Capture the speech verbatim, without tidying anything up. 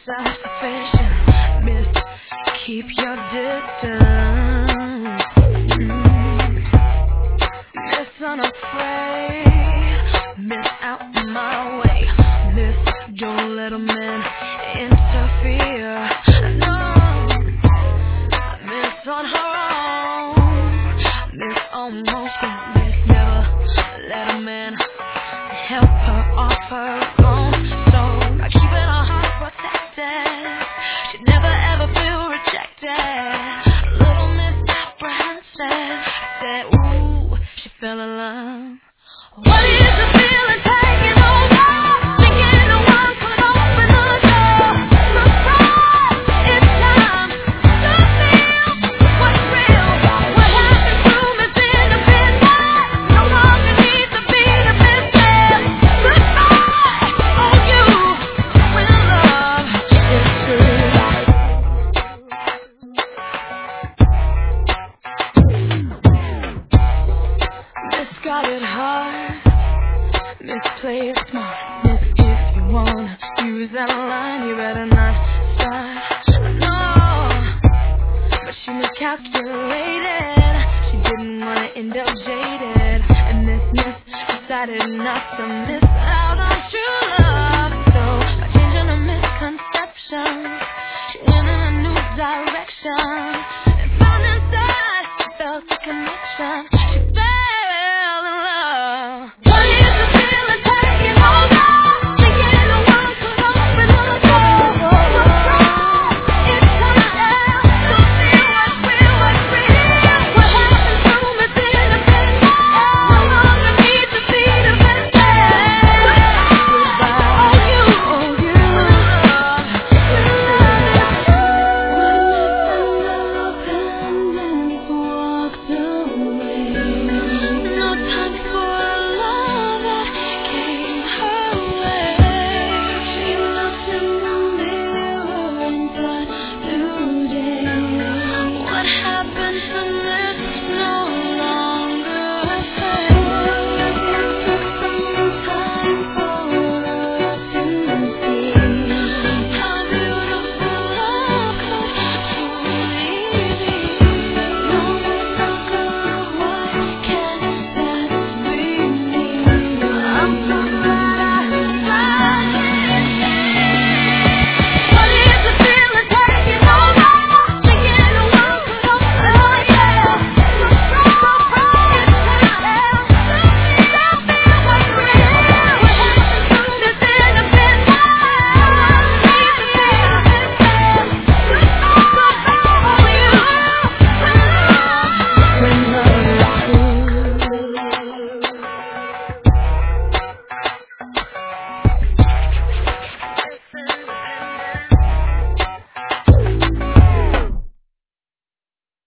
self-sufficient. Miss, keep your distance. Mm. Miss, unafraid. Miss, out my way. Miss, don't let a man interfere. No, Miss, on her own. Miss, almost can't. Miss, never let a man help her off her own. So by keeping her heart protected, she'd never ever feel rejected. Little Miss apprehensive said, ooh, she fell in love. What is the feeling taking over? Thinking the one could open the door. Surprise! It's time to feel what's real. What happened to Miss Independent? No longer needs to be the misfit. Goodbye, oh you, when love is true. Miss got it hard. Miss play it smart. Miss, if you wanna use that line, you better not start. No, but she miscalculated. She didn't wanna end up jaded. And Miss Miss decided not to miss